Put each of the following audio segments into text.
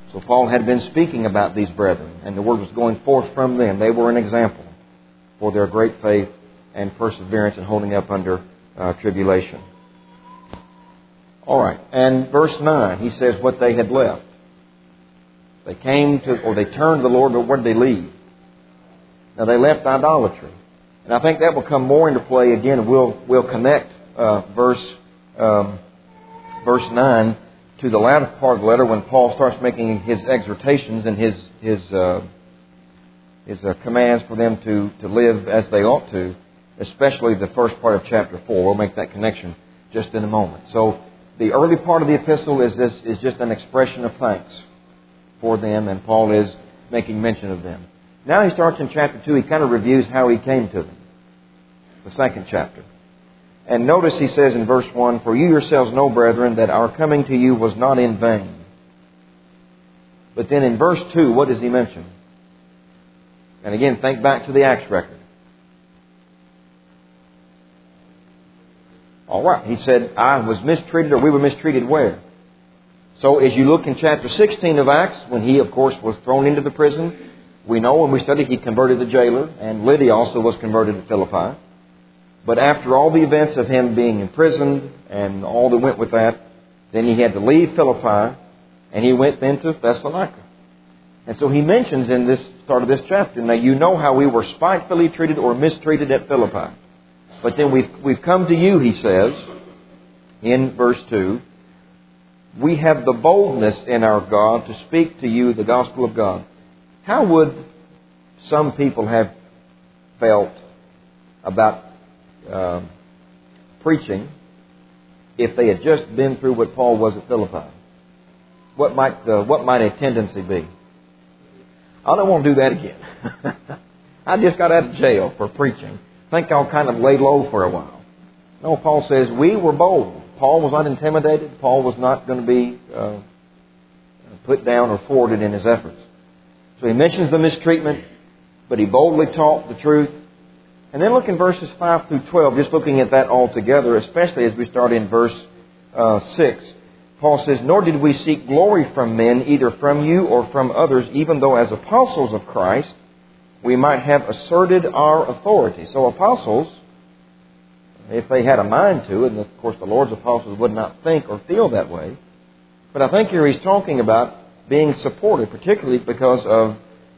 So Paul had been speaking about these brethren, and the word was going forth from them. They were an example for their great faith and perseverance in holding up under tribulation. All right, and verse 9, he says what they had left. They came to, or they turned to the Lord, but where did they leave? Now they left idolatry. And I think that will come more into play again. We'll connect verse 9 to the latter part of the letter when Paul starts making his exhortations and his commands for them to live as they ought to, especially the first part of chapter 4. We'll make that connection just in a moment. So the early part of the epistle is just an expression of thanks for them, and Paul is making mention of them. Now he starts in chapter 2. He kind of reviews how he came to them. The second chapter. And notice he says in verse 1, "For you yourselves know, brethren, that our coming to you was not in vain." But then in verse 2, what does he mention? And again, think back to the Acts record. All right, he said, I was mistreated, or we were mistreated where? So as you look in chapter 16 of Acts, when he, of course, was thrown into the prison, we know when we studied he converted the jailer, and Lydia also was converted at Philippi. But after all the events of him being imprisoned and all that went with that, then he had to leave Philippi, and he went then to Thessalonica. And so he mentions in this start of this chapter, now you know how we were spitefully treated or mistreated at Philippi. But then we've come to you, he says, in verse 2, we have the boldness in our God to speak to you the gospel of God. How would some people have felt about preaching if they had just been through what Paul was at Philippi? What might a tendency be? I don't want to do that again. I just got out of jail for preaching. I think I'll kind of lay low for a while. No, Paul says we were bold. Paul was not intimidated. Paul was not going to be put down or thwarted in his efforts. So he mentions the mistreatment, but he boldly taught the truth. And then look in verses 5 through 12, just looking at that all together, especially as we start in verse 6. Paul says, "Nor did we seek glory from men, either from you or from others, even though as apostles of Christ we might have asserted our authority." So apostles, if they had a mind to, and of course the Lord's apostles would not think or feel that way, but I think here he's talking about being supported, particularly because of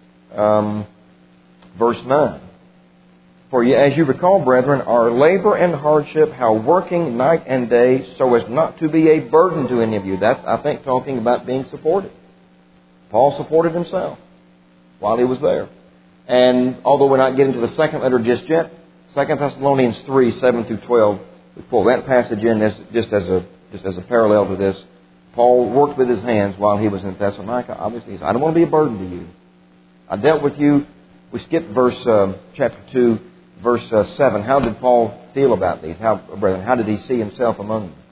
verse 9. "For you, as you recall, brethren, our labor and hardship, how working night and day, so as not to be a burden to any of you." That's, I think, talking about being supported. Paul supported himself while he was there. And although we're not getting to the second letter just yet, 2 Thessalonians 3, 7 through 12, we pull that passage in just as a parallel to this. Paul worked with his hands while he was in Thessalonica. Obviously, he said, I don't want to be a burden to you. I dealt with you. We skipped chapter 2, verse 7. How did Paul feel about these? How did he see himself among them?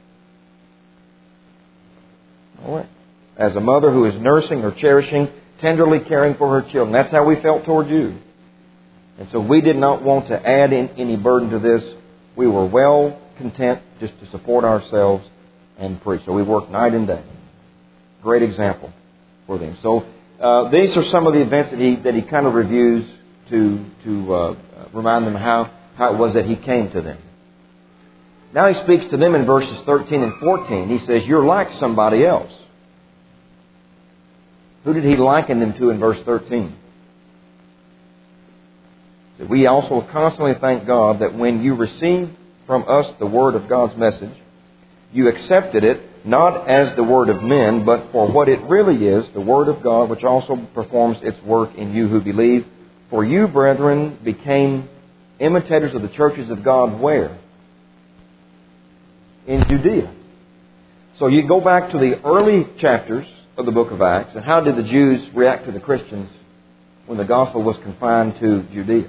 All right. As a mother who is nursing or cherishing, tenderly caring for her children. That's how we felt toward you. And so we did not want to add in any burden to this. We were well content just to support ourselves and preach. So we worked night and day. Great example for them. So these are some of the events that he kind of reviews to remind them how it was that he came to them. Now he speaks to them in verses 13 and 14. He says, you're like somebody else. Who did he liken them to in verse 13? We also constantly thank God that when you received from us the word of God's message, you accepted it not as the word of men, but for what it really is, the word of God, which also performs its work in you who believe. For you, brethren, became imitators of the churches of God where? In Judea. So you go back to the early chapters of the book of Acts, and how did the Jews react to the Christians when the gospel was confined to Judea?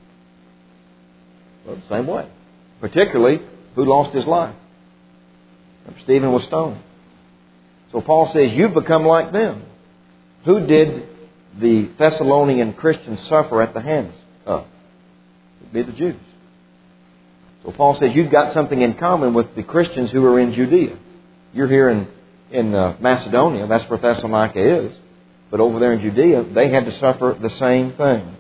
Well, the same way. Particularly, who lost his life? Stephen was stoned. So Paul says, you've become like them. Who did the Thessalonian Christians suffer at the hands of? It would be the Jews. So Paul says, you've got something in common with the Christians who are in Judea. You're here in Macedonia. That's where Thessalonica is. But over there in Judea, they had to suffer the same thing.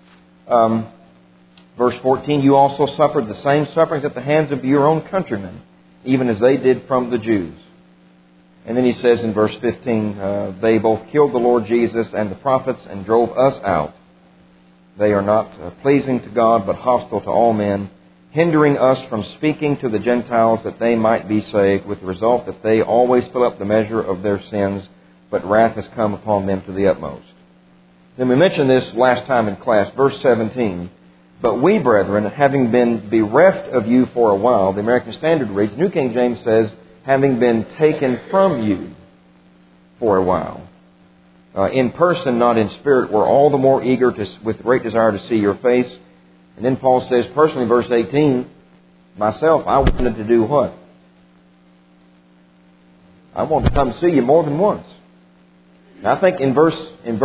Verse 14, you also suffered the same sufferings at the hands of your own countrymen, even as they did from the Jews. And then he says in verse 15, they both killed the Lord Jesus and the prophets and drove us out. They are not pleasing to God, but hostile to all men, hindering us from speaking to the Gentiles that they might be saved, with the result that they always fill up the measure of their sins, but wrath has come upon them to the utmost. Then we mentioned this last time in class, verse 17. But we, brethren, having been bereft of you for a while, the American Standard reads, New King James says, having been taken from you for a while. In person, not in spirit, we're all the more eager with great desire to see your face. And then Paul says, personally, verse 18, myself, I wanted to do what? I wanted to come see you more than once. Now, I think in verse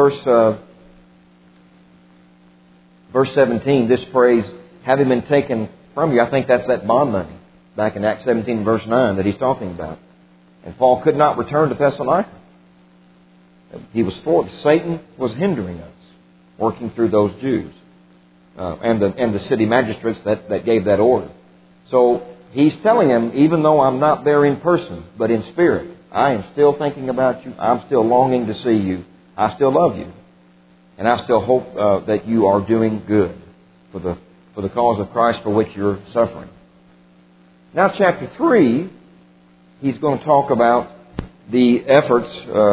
17, this phrase, having been taken from you, I think that's that bond money back in Acts 17, verse 9 that he's talking about. And Paul could not return to Thessalonica. He was Satan was hindering us, working through those Jews and the city magistrates that gave that order. So he's telling them, even though I'm not there in person, but in spirit, I am still thinking about you. I'm still longing to see you. I still love you. And I still hope that you are doing good for the cause of Christ for which you're suffering. Now, chapter 3, he's going to talk about the efforts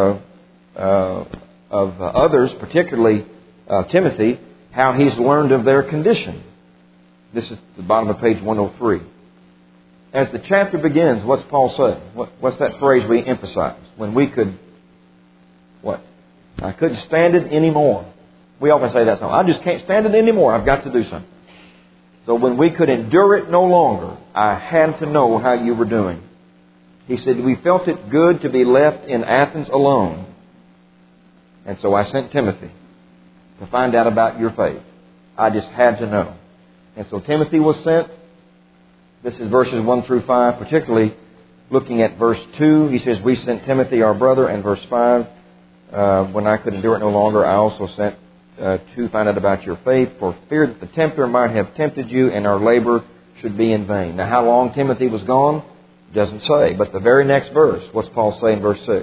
of others, particularly Timothy, how he's learned of their condition. This is the bottom of page 103. As the chapter begins, what's Paul say? What's that phrase we emphasize? When we could, what? I couldn't stand it anymore. We often say that. I just can't stand it anymore. I've got to do something. So when we could endure it no longer, I had to know how you were doing. He said, we felt it good to be left in Athens alone. And so I sent Timothy to find out about your faith. I just had to know. And so Timothy was sent. This is verses 1 through 5, particularly looking at verse 2. He says, we sent Timothy, our brother. And verse 5, when I could endure it no longer, I also sent to find out about your faith, for fear that the tempter might have tempted you and our labor should be in vain. Now, how long Timothy was gone, doesn't say. But the very next verse, what's Paul say in verse 6?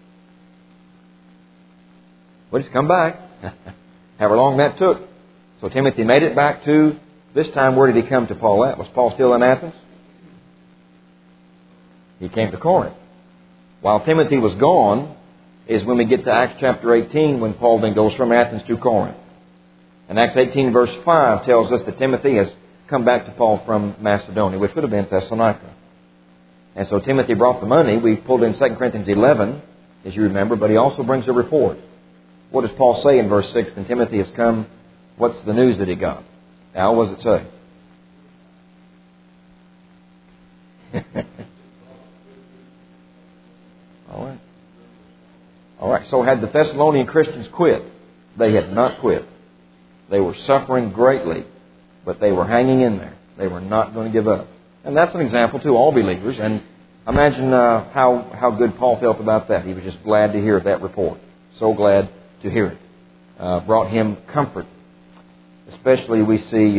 Well, he's come back. However long that took. So Timothy made it back to, this time where did he come to Paul at? Was Paul still in Athens? He came to Corinth. While Timothy was gone, is when we get to Acts chapter 18, when Paul then goes from Athens to Corinth. And Acts 18 verse 5 tells us that Timothy has come back to Paul from Macedonia, which would have been Thessalonica. And so Timothy brought the money. We pulled in 2 Corinthians 11, as you remember, but he also brings a report. What does Paul say in verse 6? And Timothy has come. What's the news that he got? Now, what does it say? All right. So had the Thessalonian Christians quit? They had not quit. They were suffering greatly, but they were hanging in there. They were not going to give up. And that's an example to all believers. And imagine how good Paul felt about that. He was just glad to hear that report. So glad to hear it. Brought him comfort. Especially we see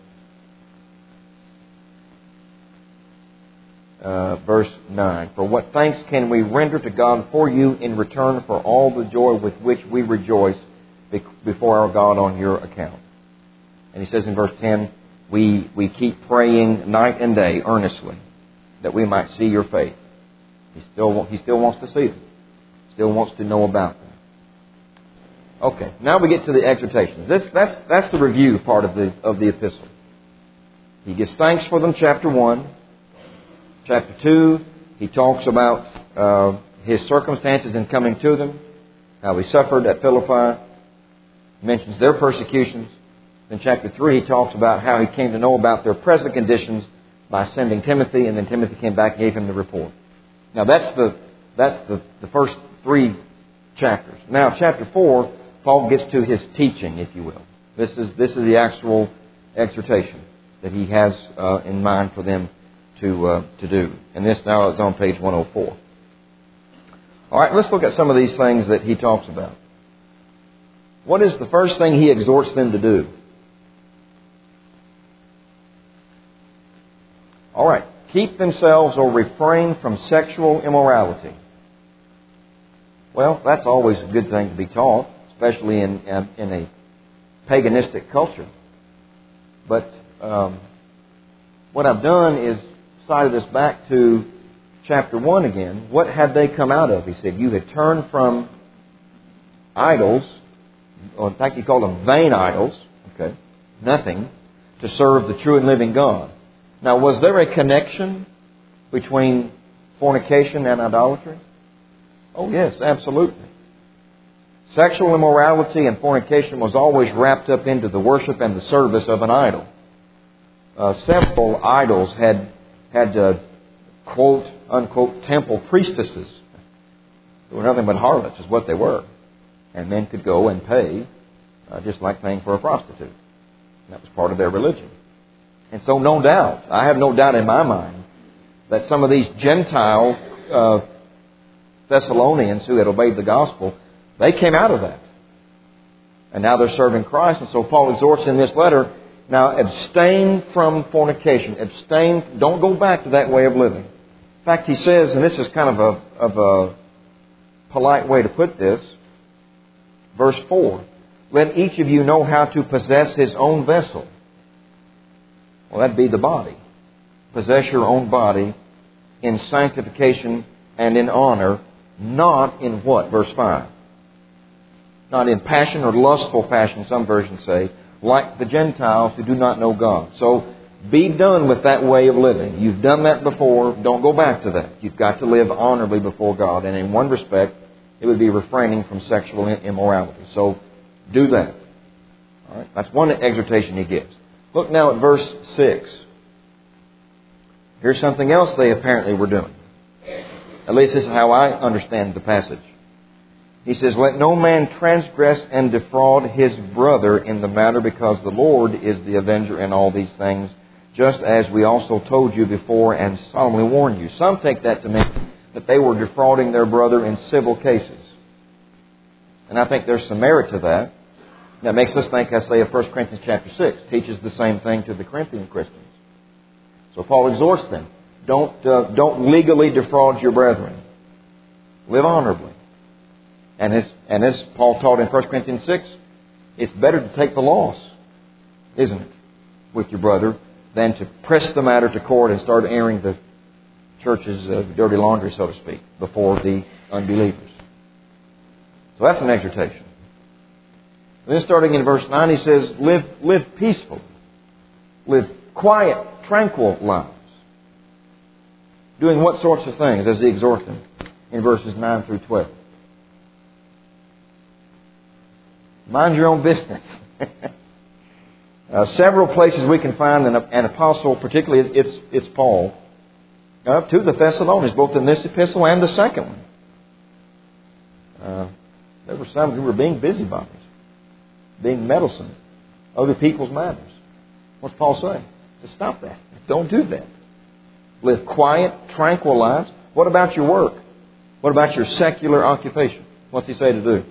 verse 9. For what thanks can we render to God for you in return for all the joy with which we rejoice before our God on your account? And he says in verse 10, we keep praying night and day earnestly that we might see your faith. He still wants to see them. Still wants to know about them. Okay, now we get to the exhortations. That's the review part of the epistle. He gives thanks for them, chapter 1. Chapter 2, he talks about his circumstances in coming to them, how he suffered at Philippi, mentions their persecutions. In chapter 3, he talks about how he came to know about their present conditions by sending Timothy, and then Timothy came back and gave him the report. Now that's the first 3 chapters. Now chapter 4, Paul gets to his teaching, if you will. This is the actual exhortation that he has in mind for them to do. And this now is on page 104. All right, let's look at some of these things that he talks about. What is the first thing he exhorts them to do? All right. Keep themselves or refrain from sexual immorality. Well, that's always a good thing to be taught, especially in a paganistic culture. But what I've done is cited us back to chapter 1 again. What had they come out of? He said, you had turned from idols, or in fact he called them vain idols, okay, nothing, to serve the true and living God. Now, was there a connection between fornication and idolatry? Oh, yes, absolutely. Sexual immorality and fornication was always wrapped up into the worship and the service of an idol. Several idols had quote, unquote, temple priestesses. They were nothing but harlots, is what they were. And men could go and pay, just like paying for a prostitute. And that was part of their religion. And so, no doubt, I have no doubt in my mind, that some of these Gentile Thessalonians who had obeyed the gospel, they came out of that. And now they're serving Christ. And so Paul exhorts in this letter, now abstain from fornication. Abstain, don't go back to that way of living. In fact, he says, and this is kind of a polite way to put this, verse 4, let each of you know how to possess his own vessel. Well, that'd be the body. Possess your own body in sanctification and in honor, not in what? Verse 5. Not in passion or lustful passion, some versions say, like the Gentiles who do not know God. So, be done with that way of living. You've done that before. Don't go back to that. You've got to live honorably before God. And in one respect, it would be refraining from sexual immorality. So, do that. All right? That's one exhortation he gives. Look now at verse 6. Here's something else they apparently were doing. At least this is how I understand the passage. He says, let no man transgress and defraud his brother in the matter, because the Lord is the avenger in all these things, just as we also told you before and solemnly warned you. Some take that to mean that they were defrauding their brother in civil cases. And I think there's some merit to that. That makes us think, I say, of 1 Corinthians chapter 6, teaches the same thing to the Corinthian Christians. So Paul exhorts them, don't legally defraud your brethren. Live honorably. And as Paul taught in 1 Corinthians 6, it's better to take the loss, isn't it, with your brother, than to press the matter to court and start airing the church's dirty laundry, so to speak, before the unbelievers. So that's an exhortation. Then starting in verse 9, he says, live peacefully. Live quiet, tranquil lives. Doing what sorts of things, as he exhorts them in verses 9 through 12? Mind your own business. Several places we can find an apostle, particularly it's Paul, to the Thessalonians, both in this epistle and the second one. There were some who were being busybodies, being meddlesome, other people's matters. What's Paul saying? Just stop that. Don't do that. Live quiet, tranquil lives. What about your work? What about your secular occupation? What's he say to do?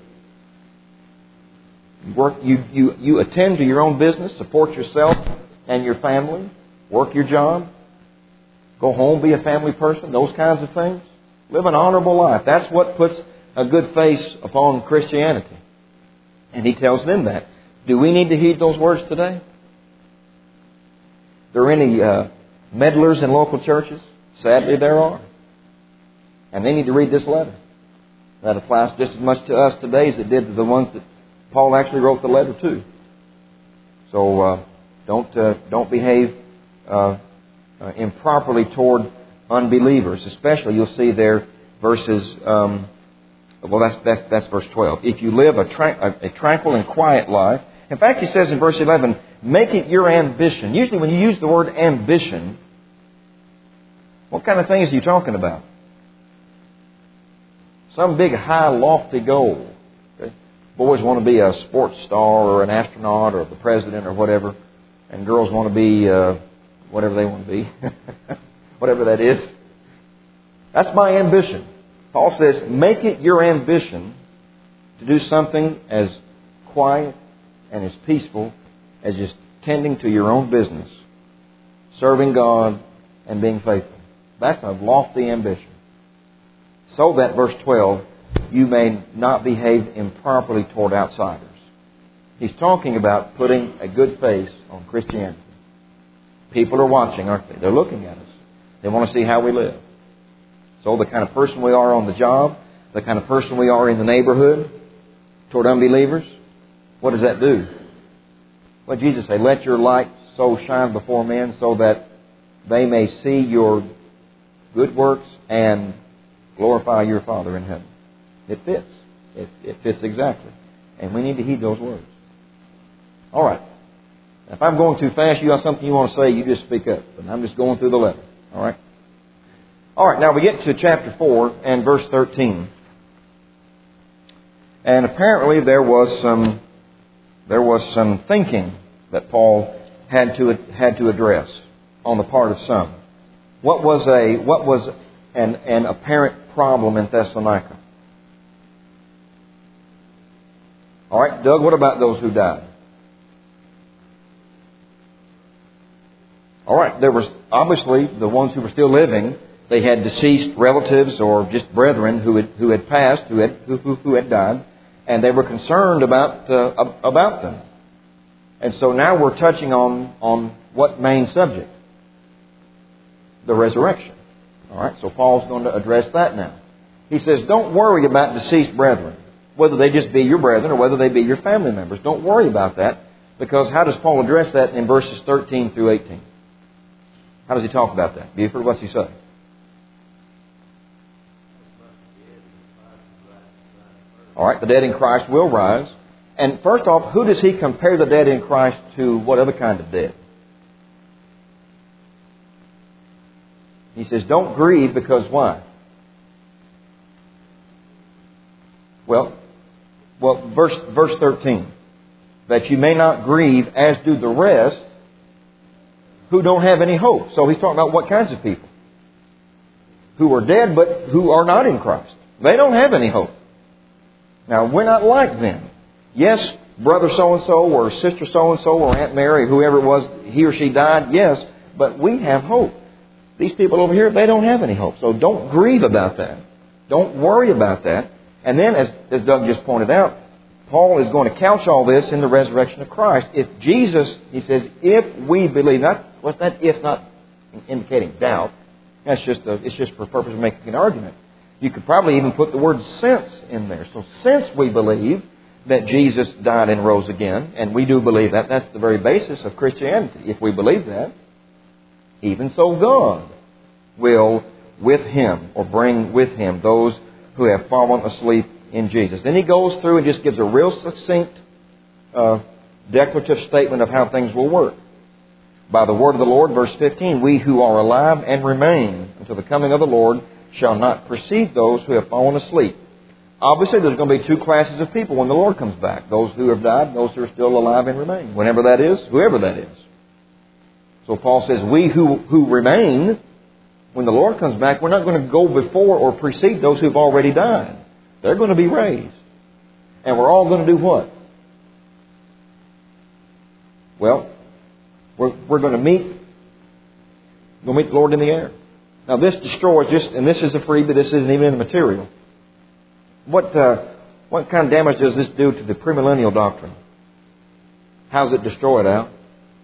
Work. You attend to your own business, support yourself and your family, work your job, go home, be a family person, those kinds of things. Live an honorable life. That's what puts a good face upon Christianity. And he tells them that. Do we need to heed those words today? There are any meddlers in local churches? Sadly, there are. And they need to read this letter. That applies just as much to us today as it did to the ones that Paul actually wrote the letter to. So don't behave improperly toward unbelievers. Especially, you'll see there verses. That's verse 12. If you live a tranquil and quiet life. In fact, he says in verse 11, make it your ambition. Usually when you use the word ambition, what kind of things are you talking about? Some big, high, lofty goal. Okay? Boys want to be a sports star or an astronaut or the president or whatever. And girls want to be whatever they want to be. Whatever that is. That's my ambition. Paul says, make it your ambition to do something as quiet and as peaceful as just tending to your own business, serving God and being faithful. That's a lofty ambition. So that, verse 12, you may not behave improperly toward outsiders. He's talking about putting a good face on Christianity. People are watching, aren't they? They're looking at us. They want to see how we live. So the kind of person we are on the job, the kind of person we are in the neighborhood toward unbelievers, what does that do? What did Jesus say? Let your light so shine before men so that they may see your good works and glorify your Father in heaven. It fits. It fits exactly. And we need to heed those words. All right. If I'm going too fast, you got something you want to say, you just speak up. But I'm just going through the letter. All right? All right, now we get to chapter 4 and verse 13. And apparently there was some thinking that Paul had to address on the part of some. What was an apparent problem in Thessalonica? All right, Doug, what about those who died? All right, there was obviously the ones who were still living. They had deceased relatives or just brethren who had passed, who had died, and they were concerned about them. And so now we're touching on what main subject? The resurrection. All right, so Paul's going to address that now. He says, don't worry about deceased brethren, whether they just be your brethren or whether they be your family members. Don't worry about that, because how does Paul address that in verses 13 through 18? How does he talk about that? Buford, what's he say? All right, the dead in Christ will rise. And first off, who does he compare the dead in Christ to? What other kind of dead? He says, don't grieve, because why? Well, verse 13. That you may not grieve as do the rest who don't have any hope. So he's talking about what kinds of people? Who are dead but who are not in Christ. They don't have any hope. Now, we're not like them. Yes, brother so-and-so or sister so-and-so or Aunt Mary, whoever it was, he or she died, yes, but we have hope. These people over here, they don't have any hope. So don't grieve about that. Don't worry about that. And then, as Doug just pointed out, Paul is going to couch all this in the resurrection of Christ. If Jesus, he says, if we believe, what's that if not indicating doubt? It's just for the purpose of making an argument. You could probably even put the word since in there. So since we believe that Jesus died and rose again, and we do believe that, that's the very basis of Christianity. If we believe that, even so God will with Him, or bring with Him, those who have fallen asleep in Jesus. Then he goes through and just gives a real succinct declarative statement of how things will work. By the word of the Lord, verse 15, we who are alive and remain until the coming of the Lord shall not precede those who have fallen asleep. Obviously, there's going to be two classes of people when the Lord comes back. Those who have died and those who are still alive and remain. Whenever that is, whoever that is. So Paul says, we who remain, when the Lord comes back, we're not going to go before or precede those who have already died. They're going to be raised. And we're all going to do what? Well, we're going to meet the Lord in the air. Now this destroys and this is a freebie, this isn't even in the material. What kind of damage does this do to the premillennial doctrine? How does it destroy it, Al?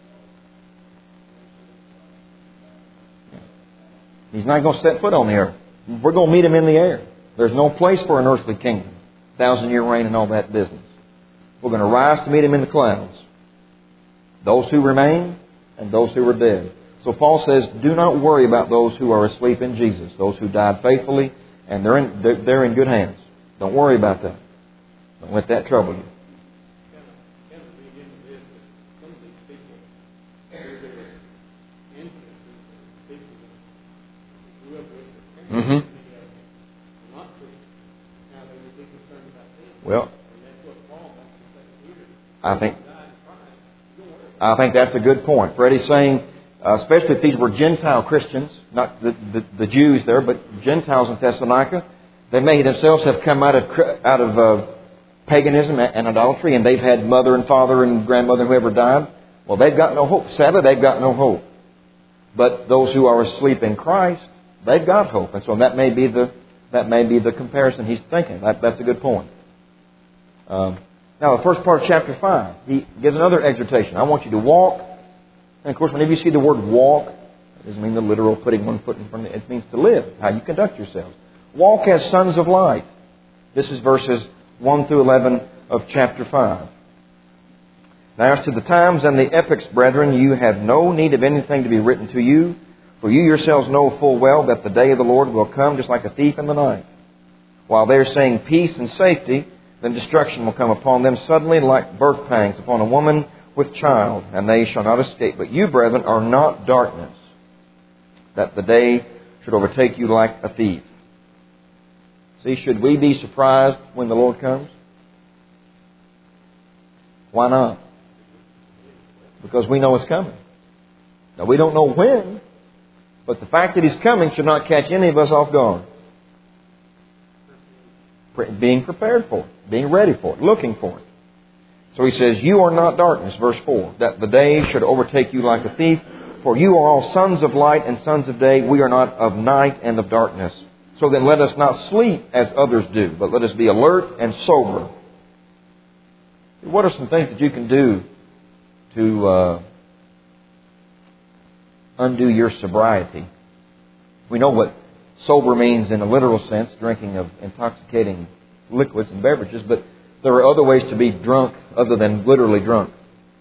He's not going to set foot on the earth. We're going to meet Him in the air. There's no place for an earthly kingdom. 1,000-year reign and all that business. We're going to rise to meet Him in the clouds. Those who remain and those who are dead. So Paul says, do not worry about those who are asleep in Jesus. Those who died faithfully, and they're in good hands. Don't worry about that. Don't let that trouble you. Mm-hmm. Well, I think that's a good point. Freddie's saying, especially if these were Gentile Christians, not the Jews there, but Gentiles in Thessalonica, they may themselves have come out of paganism and idolatry, and they've had mother and father and grandmother, whoever died, well, they've got no hope. Sadly, they've got no hope. But those who are asleep in Christ, they've got hope. And so that may be the comparison he's thinking. That's a good point. Now, the first part of chapter 5, he gives another exhortation. I want you to walk. And, of course, whenever you see the word walk, it doesn't mean the literal putting one foot in front of it. It means to live, how you conduct yourselves. Walk as sons of light. This is verses 1 through 11 of chapter 5. Now, as to the times and the epochs, brethren, you have no need of anything to be written to you, for you yourselves know full well that the day of the Lord will come just like a thief in the night. While they are saying peace and safety, then destruction will come upon them suddenly like birth pangs upon a woman with child, and they shall not escape. But you, brethren, are not darkness, that the day should overtake you like a thief. See, should we be surprised when the Lord comes? Why not? Because we know it's coming. Now, we don't know when, but the fact that He's coming should not catch any of us off guard. Being prepared for it, being ready for it, looking for it. So he says, you are not darkness, verse 4, that the day should overtake you like a thief, for you are all sons of light and sons of day. We are not of night and of darkness. So then let us not sleep as others do, but let us be alert and sober. What are some things that you can do to undo your sobriety? We know what sober means in a literal sense, drinking of intoxicating liquids and beverages, but there are other ways to be drunk other than literally drunk.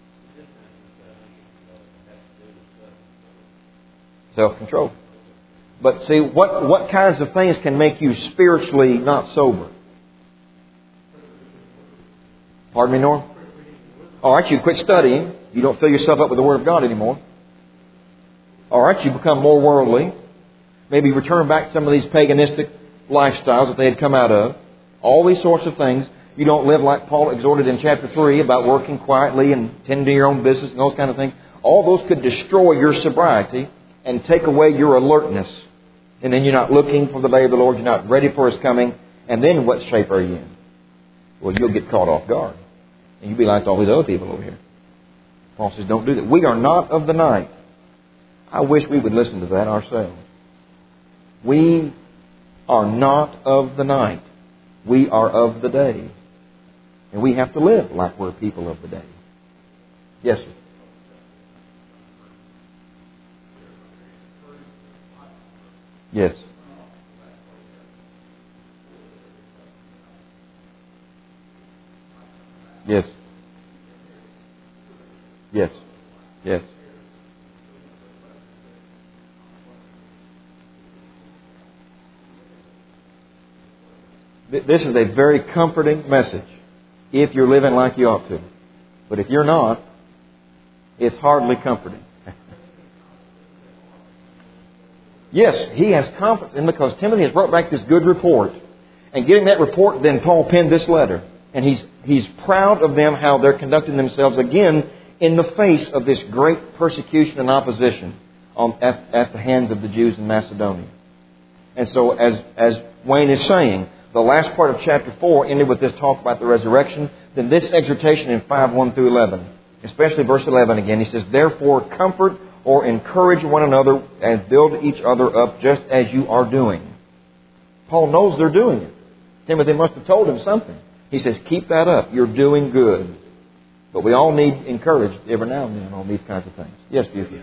Self-control. But see, what kinds of things can make you spiritually not sober? Pardon me, Norm? All right, you quit studying. You don't fill yourself up with the Word of God anymore. All right, you become more worldly. Maybe return back to some of these paganistic lifestyles that they had come out of. All these sorts of things. You don't live like Paul exhorted in chapter 3 about working quietly and tending to your own business and those kind of things. All those could destroy your sobriety and take away your alertness. And then you're not looking for the day of the Lord. You're not ready for His coming. And then what shape are you in? Well, you'll get caught off guard. And you'll be like all these other people over here. Paul says, don't do that. We are not of the night. I wish we would listen to that ourselves. We are not of the night. We are of the day. And we have to live like we're people of the day. Yes, sir. Yes. Yes. Yes. Yes. This is a very comforting message if you're living like you ought to. But if you're not, it's hardly comforting. Yes, he has confidence in because Timothy has brought back this good report. And getting that report, then Paul penned this letter. And he's proud of them, how they're conducting themselves again in the face of this great persecution and opposition at the hands of the Jews in Macedonia. And so as Wayne is saying, the last part of chapter 4 ended with this talk about the resurrection. Then this exhortation in 5:1 through 11, especially verse 11 again, he says, therefore comfort or encourage one another and build each other up just as you are doing. Paul knows they're doing it. Timothy must have told him something. He says, keep that up. You're doing good. But we all need encouraged every now and then on these kinds of things. Yes, beautiful.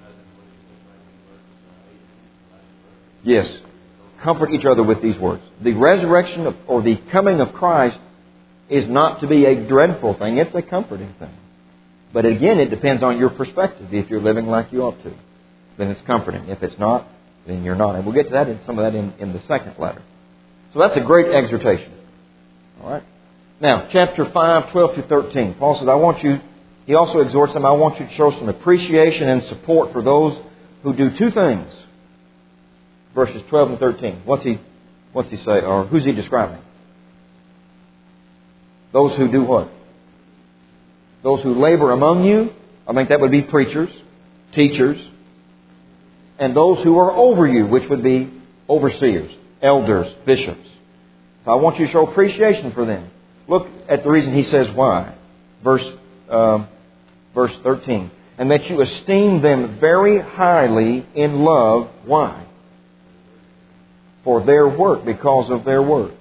Yes. Comfort each other with these words. The resurrection or the coming of Christ is not to be a dreadful thing. It's a comforting thing. But again, it depends on your perspective. If you're living like you ought to, then it's comforting. If it's not, then you're not. And we'll get to that in some of that in the second letter. So that's a great exhortation. All right. Now, chapter 5, 12 through 13. Paul says, he also exhorts them, I want you to show some appreciation and support for those who do two things. Verses 12 and 13. What's he say? Or who's he describing? Those who do what? Those who labor among you. I think that would be preachers, teachers. And those who are over you, which would be overseers, elders, bishops. So I want you to show appreciation for them. Look at the reason he says why. Verse 13. And that you esteem them very highly in love. Why? For their work, because of their work.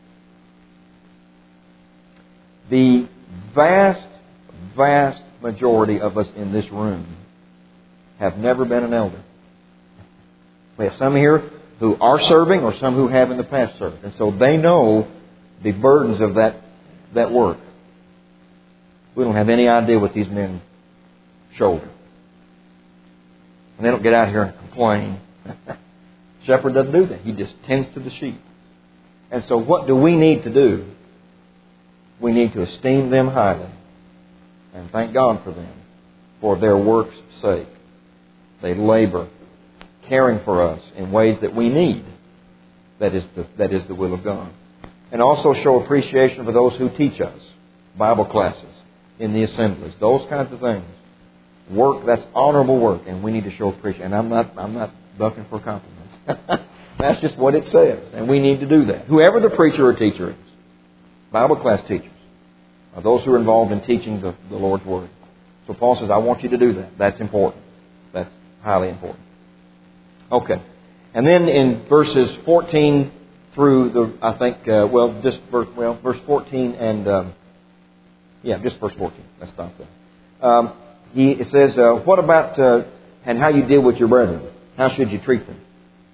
The vast majority of us in this room have never been an elder. We have some here who are serving or some who have in the past served. And so they know the burdens of that work. We don't have any idea what these men shoulder. And they don't get out here and complain. Shepherd doesn't do that. He just tends to the sheep. And so what do we need to do? We need to esteem them highly and thank God for them for their work's sake. They labor, caring for us in ways that we need. That is the will of God. And also show appreciation for those who teach us. Bible classes in the assemblies. Those kinds of things. Work, that's honorable work, and we need to show appreciation. And I'm not bucking for compliments. That's just what it says, and we need to do that. Whoever the preacher or teacher is, Bible class teachers, are those who are involved in teaching the Lord's Word. So Paul says, I want you to do that. That's important. That's highly important. Okay. And then in verses 14 through verse 14 and, just verse 14. Let's stop there. It says, what about, and how you deal with your brethren? How should you treat them?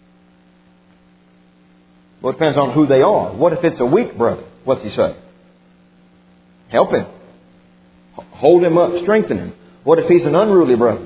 Well, it depends on who they are. What if it's a weak brother? What's he say? Help him. Hold him up. Strengthen him. What if he's an unruly brother?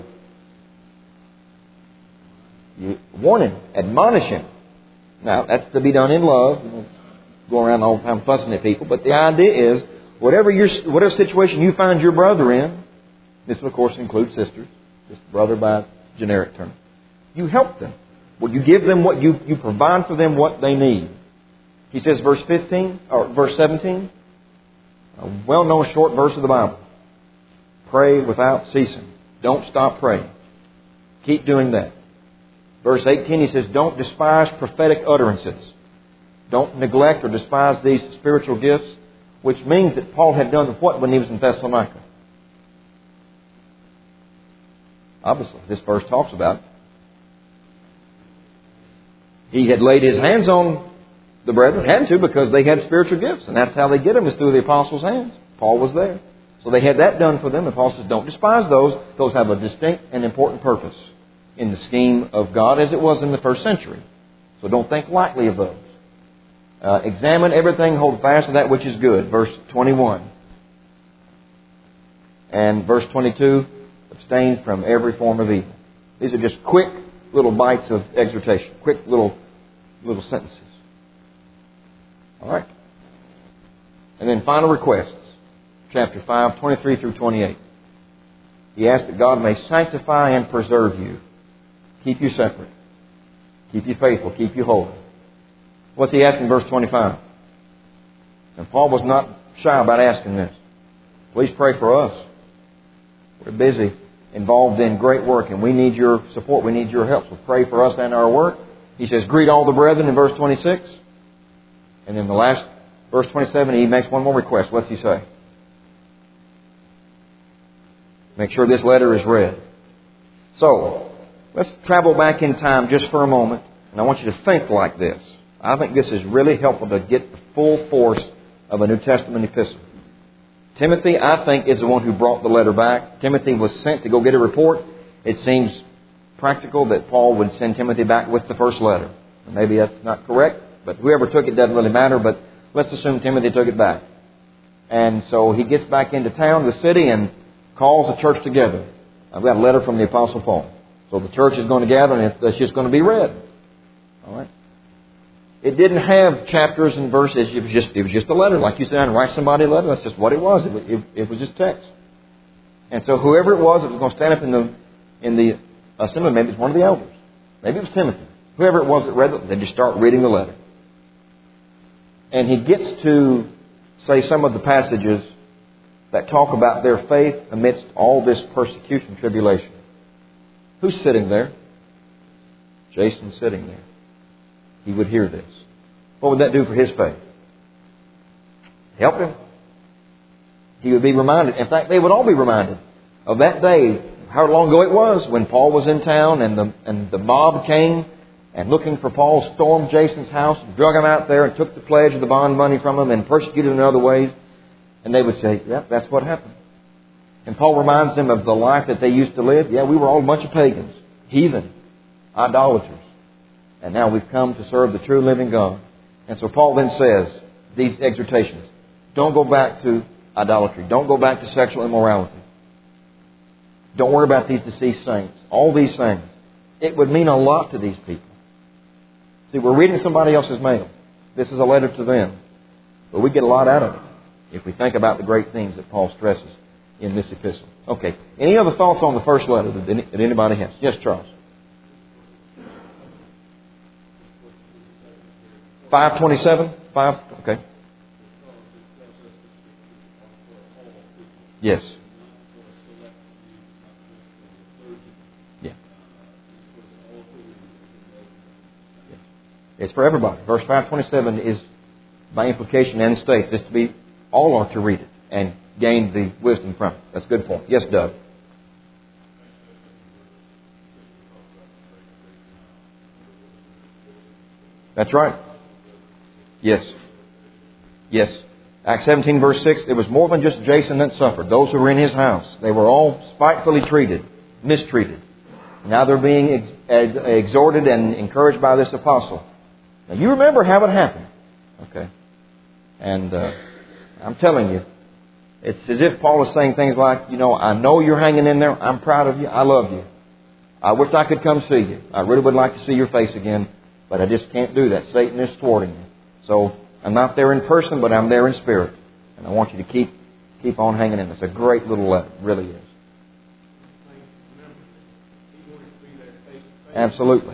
You warn him. Admonish him. Now, that's to be done in love. You don't go around all the time fussing at people. But the idea is, whatever situation you find your brother in, this will, of course, include sisters, just brother by generic term, you help them. Well, you give them what you provide for them what they need. He says, verse 17, a well-known short verse of the Bible. Pray without ceasing. Don't stop praying. Keep doing that. Verse 18, he says, don't despise prophetic utterances. Don't neglect or despise these spiritual gifts, which means that Paul had done what when he was in Thessalonica? Obviously, this verse talks about it. He had laid his hands on the brethren, had to, because they had spiritual gifts. And that's how they get them, is through the apostles' hands. Paul was there. So they had that done for them. And Paul says, don't despise those. Those have a distinct and important purpose in the scheme of God, as it was in the first century. So don't think lightly of those. Examine everything, hold fast to that which is good. Verse 21. And verse 22, abstain from every form of evil. These are just quick little bites of exhortation. Quick little sentences. All right. And then final requests. Chapter 5, 23 through 28. He asks that God may sanctify and preserve you. Keep you separate. Keep you faithful. Keep you holy. What's he asking in verse 25? And Paul was not shy about asking this. Please pray for us. We're busy, involved in great work, and we need your support. We need your help. So pray for us and our work. He says, greet all the brethren in verse 26. And then the last, verse 27, he makes one more request. What's he say? Make sure this letter is read. So, let's travel back in time just for a moment. And I want you to think like this. I think this is really helpful to get the full force of a New Testament epistle. Timothy, I think, is the one who brought the letter back. Timothy was sent to go get a report. It seems practical that Paul would send Timothy back with the first letter. Maybe that's not correct, but whoever took it doesn't really matter. But let's assume Timothy took it back. And so he gets back into town, the city, and calls the church together. I've got a letter from the Apostle Paul. So the church is going to gather, and it's just going to be read. All right. It didn't have chapters and verses. It was just a letter. Like you said, I'd write somebody a letter. That's just what it was. It was just text. And so whoever it was that was going to stand up in the assembly, maybe it's one of the elders. Maybe it was Timothy. Whoever it was that read it, they just start reading the letter. And he gets to say some of the passages that talk about their faith amidst all this persecution, tribulation. Who's sitting there? Jason's sitting there. He would hear this. What would that do for his faith? Help him. he would be reminded. In fact, they would all be reminded of that day, how long ago it was when Paul was in town and the mob came and looking for Paul, stormed Jason's house, drug him out there and took the pledge of the bond money from him and persecuted him in other ways. And they would say, yep, that's what happened. And Paul reminds them of the life that they used to live. Yeah, we were all a bunch of pagans, heathen, idolaters. And now we've come to serve the true living God. And so Paul then says these exhortations. Don't go back to idolatry. Don't go back to sexual immorality. Don't worry about these deceased saints. All these things. It would mean a lot to these people. See, we're reading somebody else's mail. This is a letter to them. But we get a lot out of it if we think about the great things that Paul stresses in this epistle. Okay. Any other thoughts on the first letter that anybody has? Yes, Charles. 5:27? 5? Okay. Yes. Yeah. It's for everybody. Verse 5:27 is, by implication and states, it's to be, all are to read it and gain the wisdom from it. That's a good point. Yes, Doug. That's right. Yes. Yes. Acts 17 verse 6, it was more than just Jason that suffered. Those who were in his house, they were all spitefully treated, mistreated. Now they're being exhorted and encouraged by this apostle. Now you remember how it happened. Okay. And I'm telling you, it's as if Paul is saying things like, I know you're hanging in there. I'm proud of you. I love you. I wish I could come see you. I really would like to see your face again, but I just can't do that. Satan is thwarting you. So I'm not there in person, but I'm there in spirit. And I want you to keep on hanging in. It's a great little letter. It really is. Absolutely.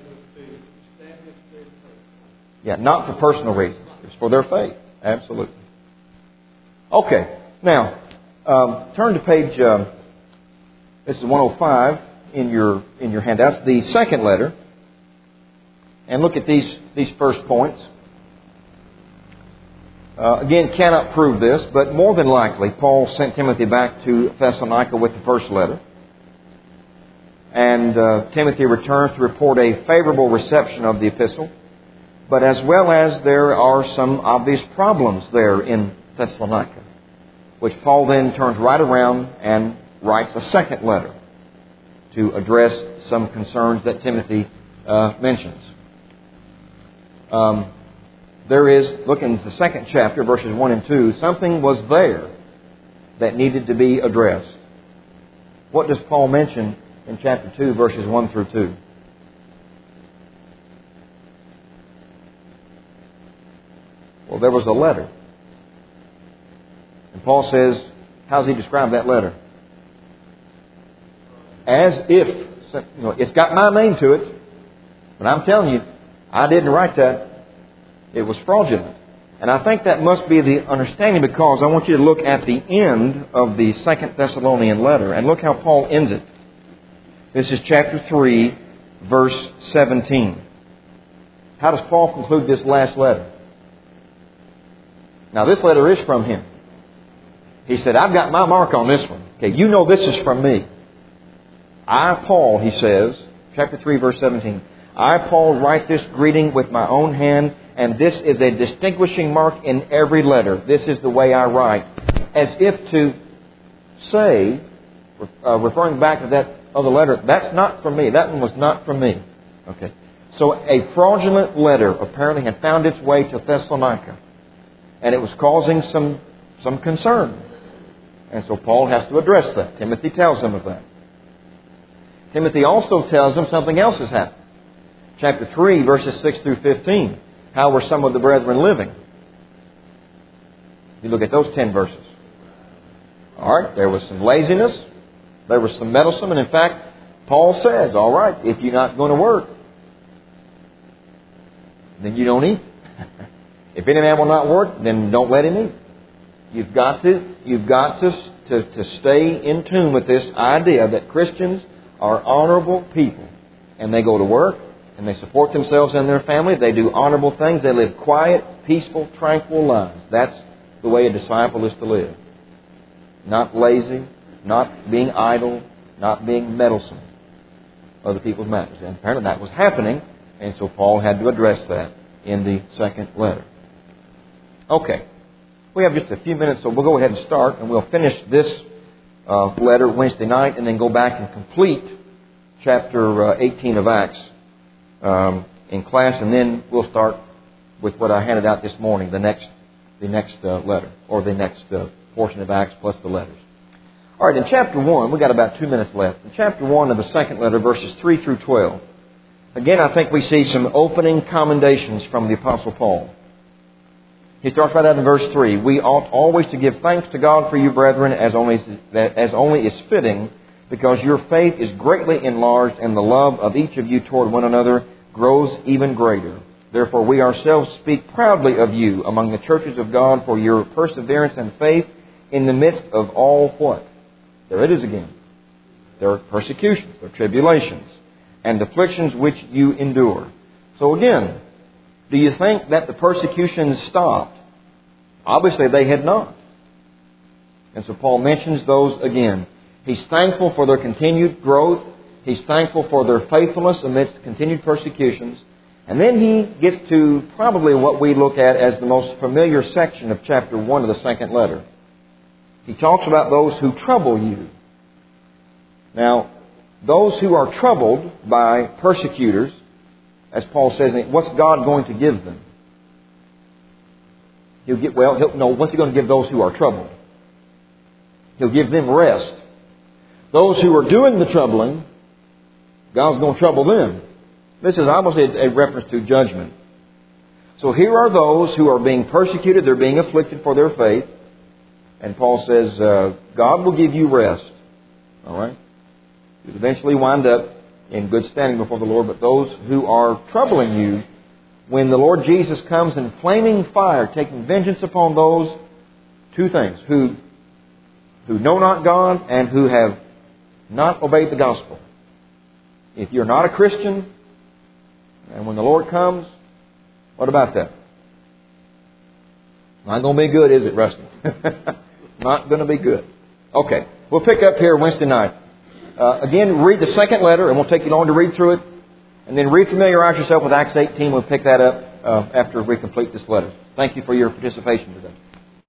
Yeah, not for personal reasons. It's for their faith. Absolutely. Okay. Now, turn to page, this is 105 in your handouts, the second letter. And look at these first points. Again, cannot prove this, but more than likely, Paul sent Timothy back to Thessalonica with the first letter. And Timothy returns to report a favorable reception of the epistle, but as well as there are some obvious problems there in Thessalonica, which Paul then turns right around and writes a second letter to address some concerns that Timothy mentions. There is, look in the second chapter, verses 1 and 2, something was there that needed to be addressed. What does Paul mention in chapter 2, verses 1 through 2? Well, there was a letter. And Paul says, how does he describe that letter? As if, it's got my name to it, but I'm telling you, I didn't write that. It was fraudulent. And I think that must be the understanding, because I want you to look at the end of the Second Thessalonian letter and look how Paul ends it. This is chapter 3, verse 17. How does Paul conclude this last letter? Now, this letter is from him. He said, I've got my mark on this one. Okay, you know this is from me. I, Paul, he says, chapter 3, verse 17, I, Paul, write this greeting with my own hand, and this is a distinguishing mark in every letter. This is the way I write. As if to say, referring back to that other letter, that's not from me. That one was not from me. Okay. So a fraudulent letter apparently had found its way to Thessalonica, and it was causing some concern. And so Paul has to address that. Timothy tells him of that. Timothy also tells him something else has happened. Chapter 3, verses 6 through 15. How were some of the brethren living? You look at those 10 verses. All right, there was some laziness. There was some meddlesome. And in fact, Paul says, all right, if you're not going to work, then you don't eat. If any man will not work, then don't let him eat. You've got to stay in tune with this idea that Christians are honorable people. And they go to work, and they support themselves and their family. They do honorable things. They live quiet, peaceful, tranquil lives. That's the way a disciple is to live. not lazy, not being idle, not being meddlesome of the people's matters. And apparently that was happening, and so Paul had to address that in the second letter. Okay. We have just a few minutes, so we'll go ahead and start, and we'll finish this letter Wednesday night, and then go back and complete chapter 18 of Acts in class, and then we'll start with what I handed out this morning, the next letter, or the next portion of Acts plus the letters. All right, in chapter 1, we've got about 2 minutes left. In chapter 1 of the second letter, verses 3 through 12, again, I think we see some opening commendations from the Apostle Paul. He starts right out in verse 3. We ought always to give thanks to God for you, brethren, as only is fitting, because your faith is greatly enlarged, and the love of each of you toward one another grows even greater. Therefore we ourselves speak proudly of you among the churches of God for your perseverance and faith in the midst of all what? There it is again. There are persecutions, there are tribulations, and afflictions which you endure. So again, do you think that the persecutions stopped? Obviously they had not. And so Paul mentions those again. He's thankful for their continued growth. He's thankful for their faithfulness amidst continued persecutions. And then he gets to probably what we look at as the most familiar section of chapter 1 of the second letter. He talks about those who trouble you. Now, those who are troubled by persecutors, as Paul says, what's God going to give them? What's He going to give those who are troubled? He'll give them rest. Those who are doing the troubling, God's going to trouble them. This is obviously a reference to judgment. So here are those who are being persecuted, they're being afflicted for their faith. And Paul says, God will give you rest. All right? You'll eventually wind up in good standing before the Lord. But those who are troubling you, when the Lord Jesus comes in flaming fire, taking vengeance upon those two things, who know not God and who have not obeyed the gospel. If you're not a Christian, and when the Lord comes, what about that? Not going to be good, is it, Rusty? Not going to be good. Okay, we'll pick up here Wednesday night. Again, read the second letter, and we'll take you long to read through it. And then refamiliarize yourself with Acts 18. We'll pick that up after we complete this letter. Thank you for your participation today.